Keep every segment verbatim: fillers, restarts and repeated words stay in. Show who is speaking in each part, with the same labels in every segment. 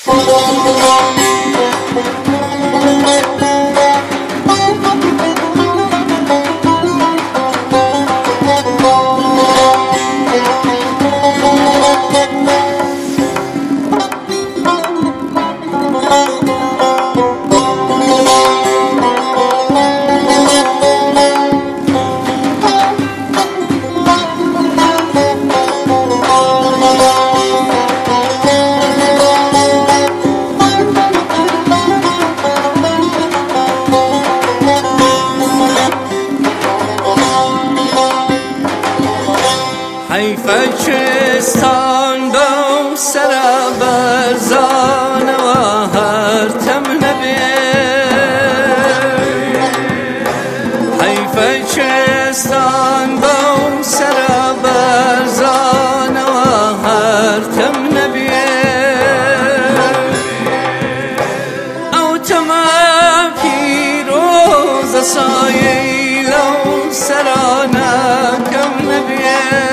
Speaker 1: حیفه چستان با سر برزان و هر تم نبیه حیفه چستان با سر برزان و هر تم نبیه او تمام پیروز سایه لو سرانه کم نبیه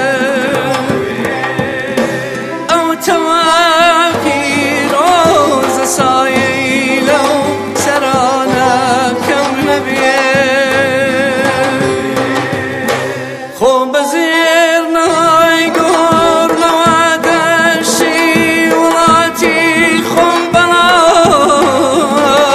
Speaker 1: خوب زیر نهای گور نوادشی ولاتی خون بلان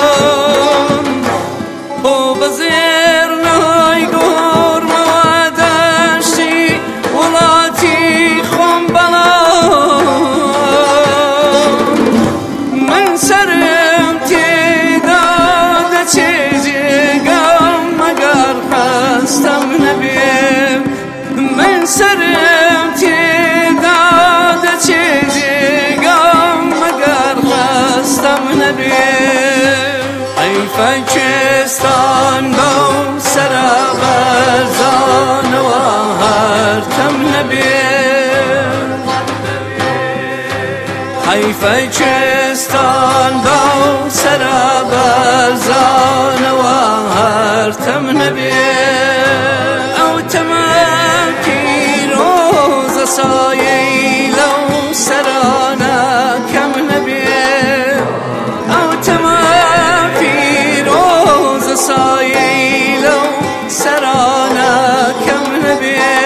Speaker 1: خوب زیر نهای گور نوادشی ولاتی خون بلان من سرم تیداد چیزی گم مگر خستم نبیم من سرم تیداد چیزی گم مگر خستم نبیم حیفه چستان با سر برزان و هر تم نبیم حیفه چستان با سر برزان و هر تم نبیم او تمام پیروز سایه لو سرانه کم نبیه او تمام پیروز سایه لو سرانه کم نبیه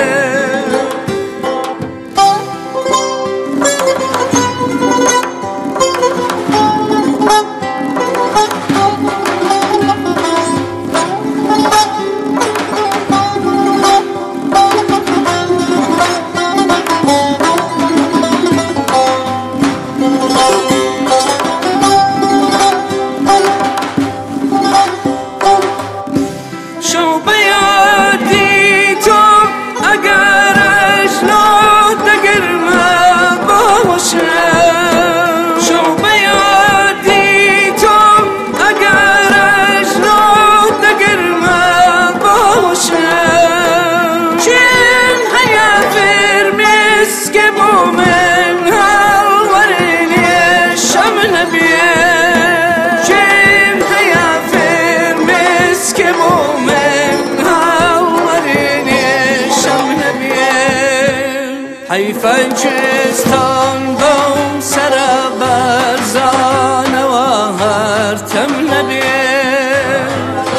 Speaker 1: حیفه چستان با سر برزان و هر تم نبیه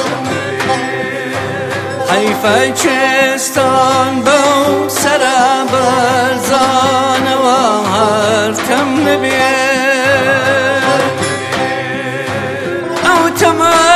Speaker 1: حیفه چستان با سر برزان و هر تم نبیه او تمام